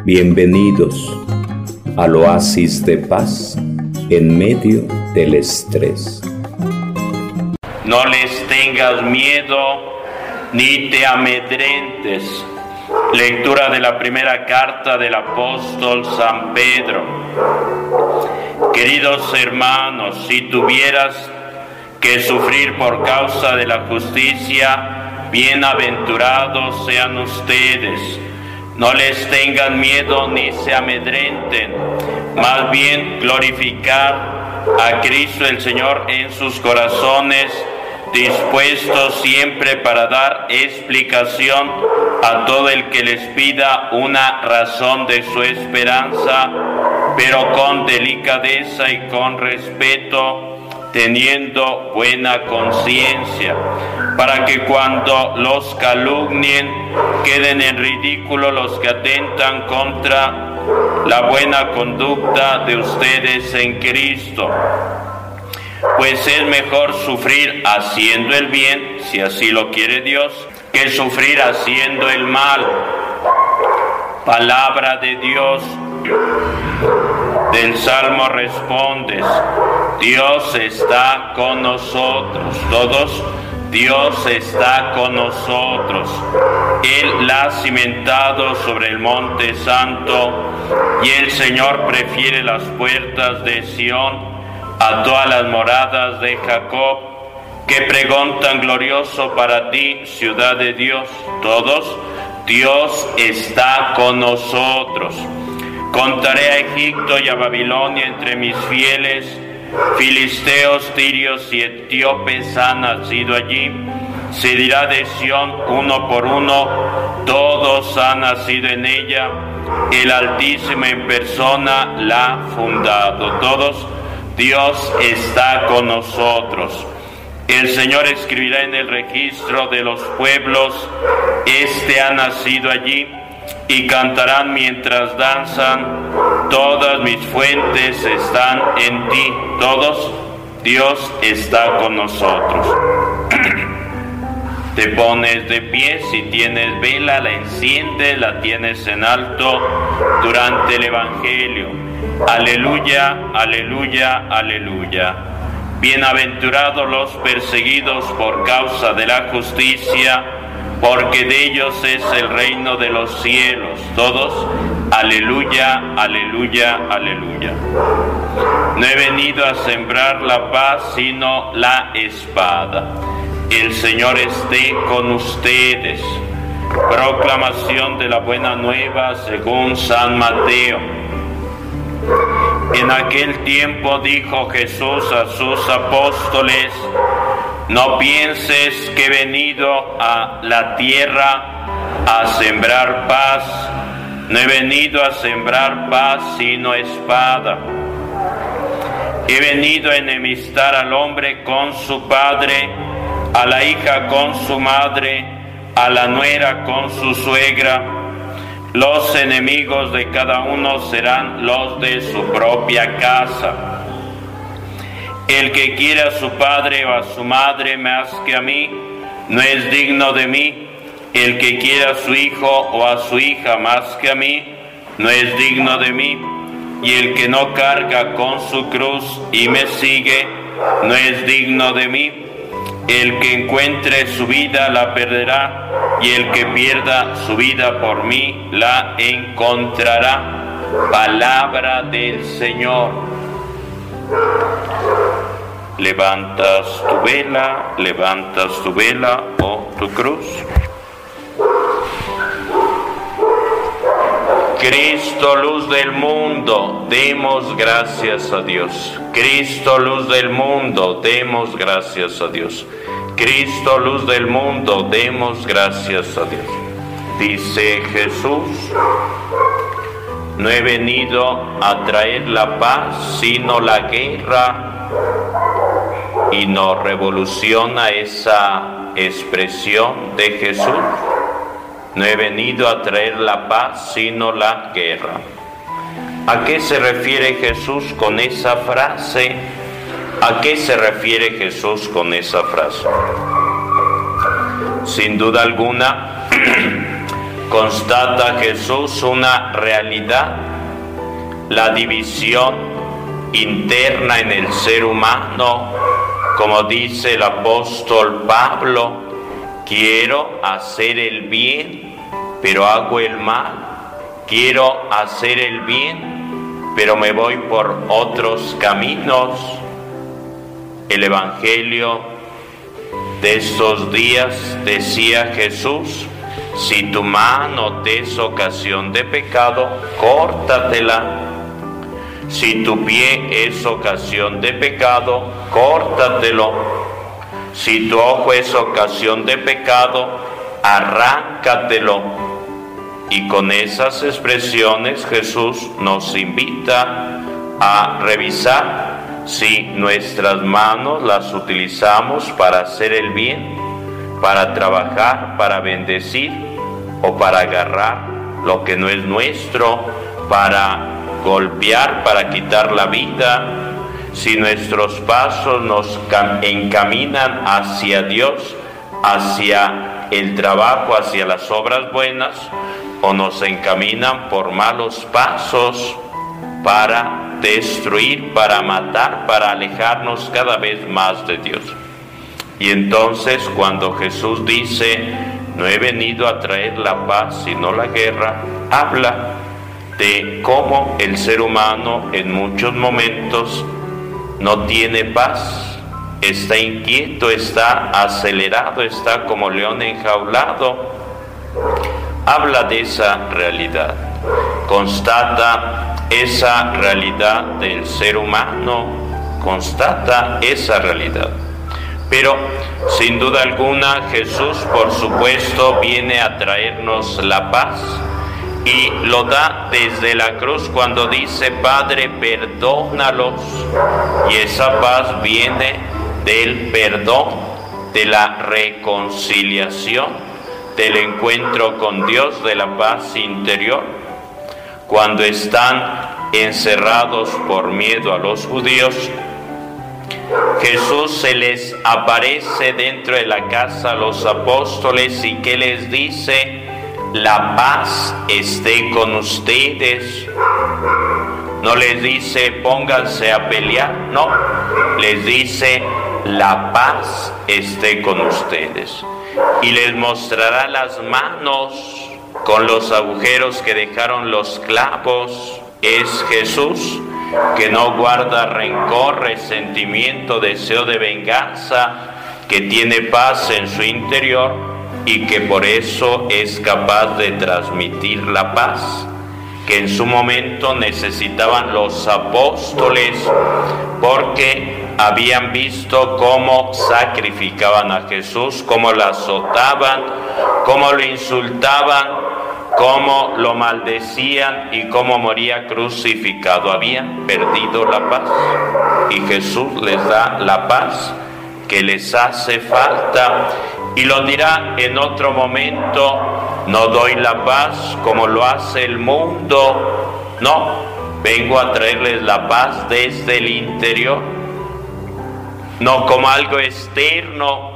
Bienvenidos al oasis de paz en medio del estrés. No les tengas miedo ni te amedrentes. Lectura de la primera carta del apóstol San Pedro. Queridos hermanos, si tuvieras que sufrir por causa de la justicia, bienaventurados sean ustedes. No les tengan miedo ni se amedrenten, más bien glorificar a Cristo el Señor en sus corazones, dispuestos siempre para dar explicación a todo el que les pida una razón de su esperanza, pero con delicadeza y con respeto, teniendo buena conciencia, para que cuando los calumnien queden en ridículo los que atentan contra la buena conducta de ustedes en Cristo. Pues es mejor sufrir haciendo el bien, si así lo quiere Dios, que sufrir haciendo el mal. Palabra de Dios. Del Salmo respondes: Dios está con nosotros. Todos, Dios está con nosotros. Él la ha cimentado sobre el monte santo, y el Señor prefiere las puertas de Sión a todas las moradas de Jacob, que pregón tan glorioso para ti, ciudad de Dios. Todos, Dios está con nosotros. Contaré a Egipto y a Babilonia entre mis fieles, filisteos, tirios y etíopes han nacido allí. Se dirá de Sión uno por uno, todos han nacido en ella, el Altísimo en persona la ha fundado. Todos, Dios está con nosotros. El Señor escribirá en el registro de los pueblos: este ha nacido allí. Y cantarán mientras danzan: todas mis fuentes están en ti. Todos, Dios está con nosotros. Te pones de pie, si tienes vela la enciendes, la tienes en alto durante el Evangelio. Aleluya, aleluya, aleluya. Bienaventurados los perseguidos por causa de la justicia, porque de ellos es el reino de los cielos. Todos, aleluya, aleluya, aleluya. No he venido a sembrar la paz, sino la espada. El Señor esté con ustedes. Proclamación de la buena nueva según San Mateo. En aquel tiempo dijo Jesús a sus apóstoles: no pienses que he venido a la tierra a sembrar paz. No he venido a sembrar paz, sino espada. He venido a enemistar al hombre con su padre, a la hija con su madre, a la nuera con su suegra. Los enemigos de cada uno serán los de su propia casa. El que quiera a su padre o a su madre más que a mí, no es digno de mí. El que quiera a su hijo o a su hija más que a mí, no es digno de mí. Y el que no carga con su cruz y me sigue, no es digno de mí. El que encuentre su vida la perderá, y el que pierda su vida por mí la encontrará. Palabra del Señor. Levantas tu vela o tu cruz. Cristo, luz del mundo, demos gracias a Dios. Cristo, luz del mundo, demos gracias a Dios. Cristo, luz del mundo, demos gracias a Dios. Dice Jesús: no he venido a traer la paz, sino la guerra. Y nos revoluciona esa expresión de Jesús. No he venido a traer la paz, sino la guerra. ¿A qué se refiere Jesús con esa frase? ¿A qué se refiere Jesús con esa frase? Sin duda alguna, constata Jesús una realidad, la división interna en el ser humano, como dice el apóstol Pablo: quiero hacer el bien, pero hago el mal. Quiero hacer el bien, pero me voy por otros caminos. El Evangelio de estos días decía Jesús: si tu mano te es ocasión de pecado, córtatela. Si tu pie es ocasión de pecado, córtatelo. Si tu ojo es ocasión de pecado, arráncatelo. Y con esas expresiones Jesús nos invita a revisar si nuestras manos las utilizamos para hacer el bien, para trabajar, para bendecir, o para agarrar lo que no es nuestro, para golpear, para quitar la vida. Si nuestros pasos nos encaminan hacia Dios, hacia el trabajo, hacia las obras buenas, o nos encaminan por malos pasos para destruir, para matar, para alejarnos cada vez más de Dios. Y entonces, cuando Jesús dice: no he venido a traer la paz sino la guerra, habla de cómo el ser humano en muchos momentos no tiene paz, está inquieto, está acelerado, está como león enjaulado. Habla de esa realidad, constata esa realidad del ser humano, constata esa realidad. Pero sin duda alguna Jesús, por supuesto, viene a traernos la paz, y lo da desde la cruz cuando dice: Padre, perdónalos. Y esa paz viene del perdón, de la reconciliación, del encuentro con Dios, de la paz interior. Cuando están encerrados por miedo a los judíos, Jesús se les aparece dentro de la casa a los apóstoles, y ¿qué les dice? La paz esté con ustedes. No les dice pónganse a pelear, no, les dice la paz esté con ustedes. Y les mostrará las manos con los agujeros que dejaron los clavos. Es Jesús, que no guarda rencor, resentimiento, deseo de venganza, que tiene paz en su interior y que por eso es capaz de transmitir la paz que en su momento necesitaban los apóstoles, porque habían visto cómo sacrificaban a Jesús, cómo lo azotaban, cómo lo insultaban, cómo lo maldecían y cómo moría crucificado. Habían perdido la paz, y Jesús les da la paz que les hace falta, y lo dirá en otro momento: no doy la paz como lo hace el mundo, no, vengo a traerles la paz desde el interior, no como algo externo,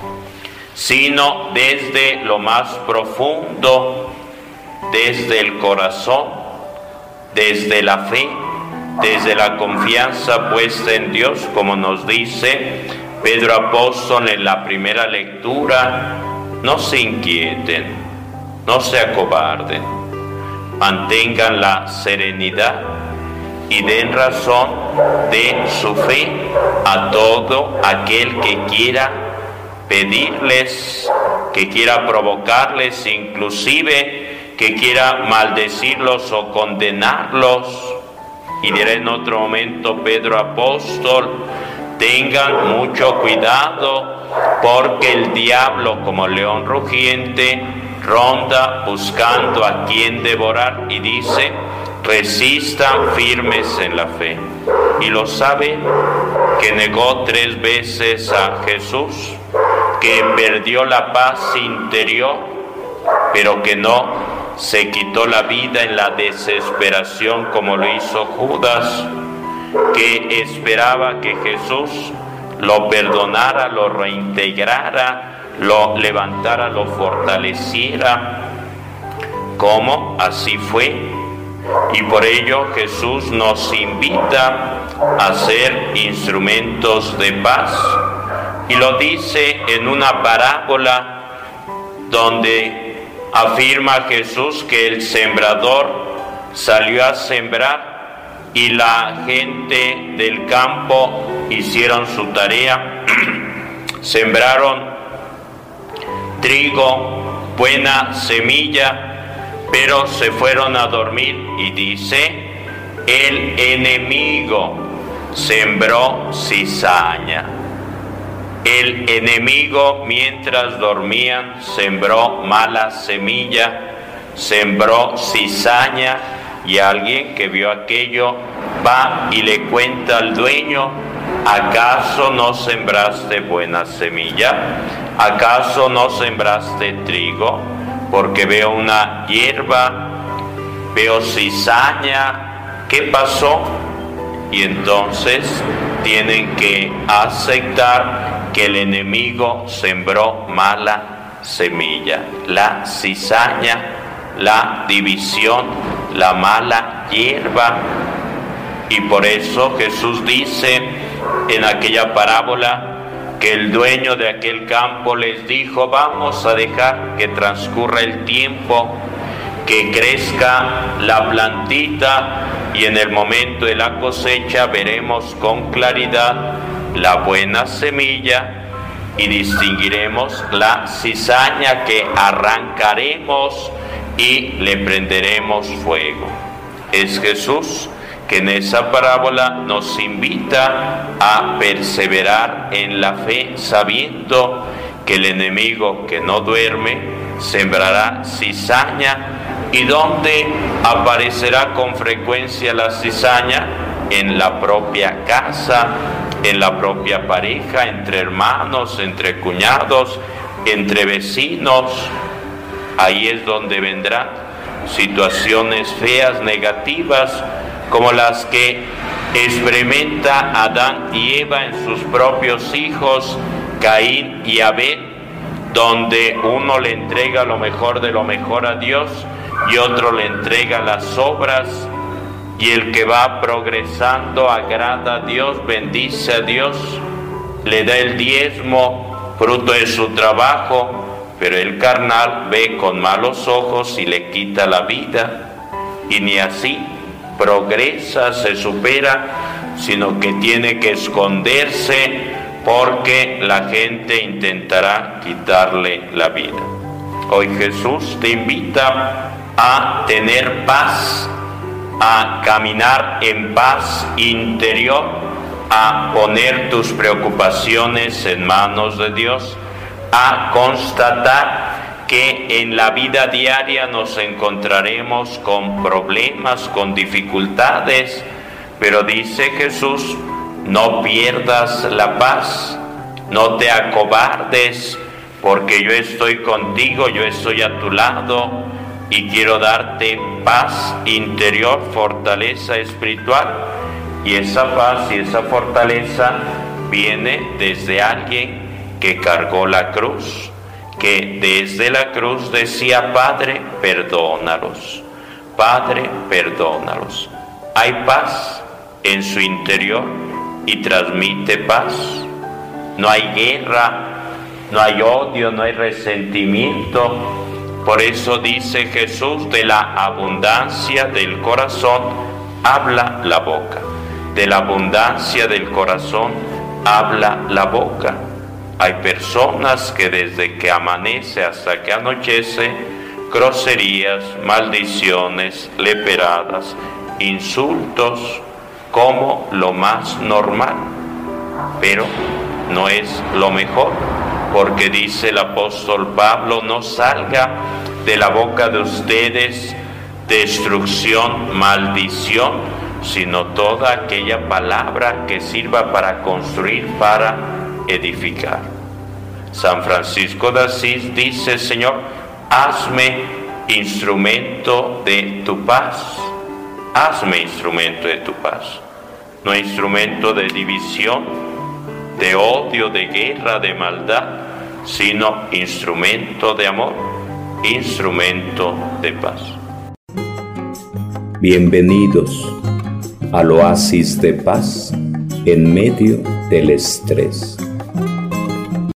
sino desde lo más profundo, desde el corazón, desde la fe, desde la confianza puesta en Dios, como nos dice Pedro apóstol en la primera lectura: no se inquieten, no se acobarden, mantengan la serenidad y den razón de su fe a todo aquel que quiera pedirles, que quiera provocarles, inclusive que quiera maldecirlos o condenarlos. Y dirá en otro momento Pedro apóstol: tengan mucho cuidado, porque el diablo, como león rugiente, ronda buscando a quien devorar, y dice: resistan firmes en la fe. Y lo saben, que negó 3 veces a Jesús, que perdió la paz interior, pero que no se quitó la vida en la desesperación como lo hizo Judas, que esperaba que Jesús lo perdonara, lo reintegrara, lo levantara, lo fortaleciera. ¿Cómo? Así fue. Y por ello Jesús nos invita a ser instrumentos de paz. Y lo dice en una parábola donde afirma Jesús que el sembrador salió a sembrar y la gente del campo hicieron su tarea, sembraron trigo, buena semilla, pero se fueron a dormir y dice, el enemigo sembró cizaña. El enemigo mientras dormían sembró mala semilla, sembró cizaña, y alguien que vio aquello va y le cuenta al dueño, ¿acaso no sembraste buena semilla? ¿Acaso no sembraste trigo? Porque veo una hierba, veo cizaña, ¿qué pasó? Y entonces tienen que aceptar que el enemigo sembró mala semilla, la cizaña, la división, la mala hierba. Y por eso Jesús dice en aquella parábola que el dueño de aquel campo les dijo, vamos a dejar que transcurra el tiempo, que crezca la plantita, y en el momento de la cosecha veremos con claridad la buena semilla y distinguiremos la cizaña que arrancaremos y le prenderemos fuego. Es Jesús que en esa parábola nos invita a perseverar en la fe, sabiendo que el enemigo que no duerme sembrará cizaña. ¿Y dónde aparecerá con frecuencia la cizaña? En la propia casa, en la propia pareja, entre hermanos, entre cuñados, entre vecinos. Ahí es donde vendrán situaciones feas, negativas, como las que experimenta Adán y Eva en sus propios hijos, Caín y Abel, donde uno le entrega lo mejor de lo mejor a Dios y otro le entrega las obras, y el que va progresando agrada a Dios, bendice a Dios, le da el diezmo, fruto de su trabajo, pero el carnal ve con malos ojos y le quita la vida, y ni así progresa, se supera, sino que tiene que esconderse porque la gente intentará quitarle la vida. Hoy Jesús te invita a tener paz, a caminar en paz interior, a poner tus preocupaciones en manos de Dios, a constatar que en la vida diaria nos encontraremos con problemas, con dificultades, pero dice Jesús, no pierdas la paz, no te acobardes, porque yo estoy contigo, yo estoy a tu lado y quiero darte paz interior, fortaleza espiritual. Y esa paz y esa fortaleza viene desde alguien que cargó la cruz, que desde la cruz decía, Padre, perdónalos, Padre, perdónalos. Hay paz en su interior y transmite paz. No hay guerra, no hay odio, no hay resentimiento. Por eso dice Jesús, de la abundancia del corazón habla la boca. De la abundancia del corazón habla la boca. Hay personas que desde que amanece hasta que anochece, groserías, maldiciones, leperadas, insultos, como lo más normal. Pero no es lo mejor, porque dice el apóstol Pablo, no salga de la boca de ustedes destrucción, maldición, sino toda aquella palabra que sirva para construir, para edificar. San Francisco de Asís dice, Señor, hazme instrumento de tu paz, hazme instrumento de tu paz, no instrumento de división, de odio, de guerra, de maldad, sino instrumento de amor, instrumento de paz. Bienvenidos al oasis de paz en medio del estrés.